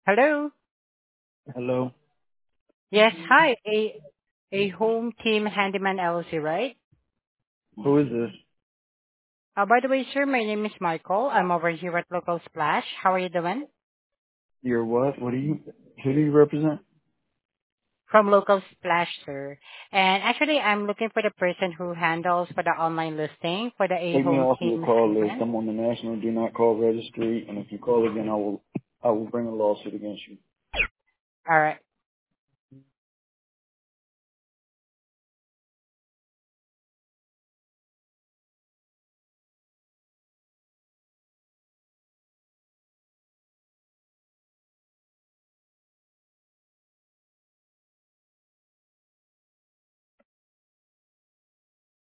Hello. Hello. Yes, hi. A home team handyman LLC, right? Who is this? By the way, sir, my name is Michael. I'm over here at Local Splash. How are you doing? You're what? What do you? Who do you represent? From Local Splash, sir. And actually, I'm looking for the person who handles for the online listing for the A Take me home off your team call list. handyman. I'm on the National Do Not Call Registry, and if you call again, I will bring a lawsuit against you. All right.